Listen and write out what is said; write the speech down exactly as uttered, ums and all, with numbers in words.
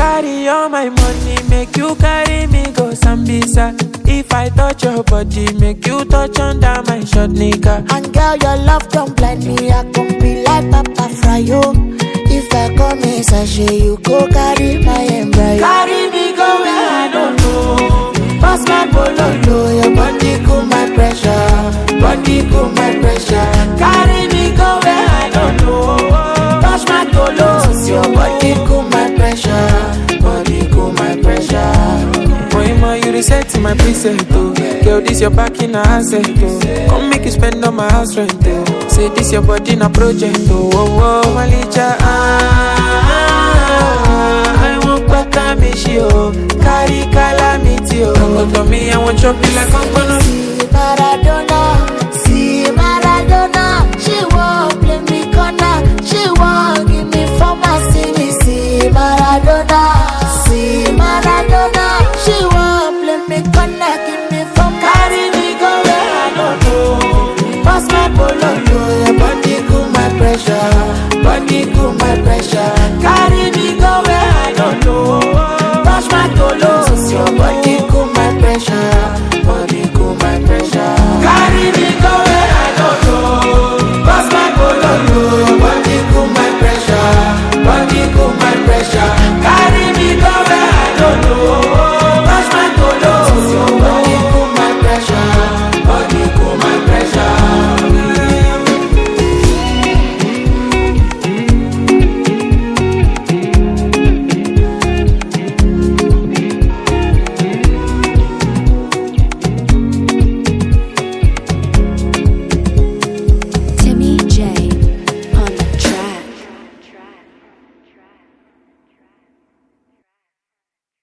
carry all my money, make you carry me go Sambisa. If I touch your body, make you touch under my short nigga. And girl, your love don't blind me, I can be like Papa Fryo. If I come in sachet, you go carry my embryo. Carry me go where I don't know. Pass my bololo, your body cool my pressure. Body cool my pressure. Carry me go where I don't know. Touch my tolos, your body cool my pressure. Body cool my pressure. Moima, you reset my preset, oh. Girl, this your back in a asset, oh. Come make you spend on my house rent, oh. Say this your body in a project, oh. Oh, oh, Malicha, ah, I want better me, she, oh. Carry calamity, oh. Come to me, I want chop you like